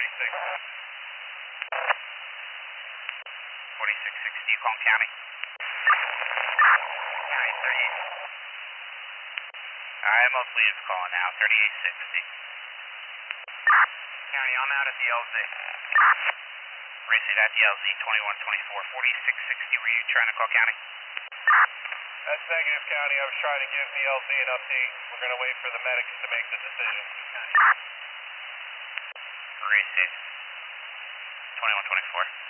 4660, you calling county? County 38. Alright, most leads calling now, 3860. County, I'm out at the LZ. Racing at the LZ, 2124, 4660, were you trying to call county? That's negative, County. I was trying to give the LZ an update. We're going to wait for the medics to make the decision. Racing, 2124.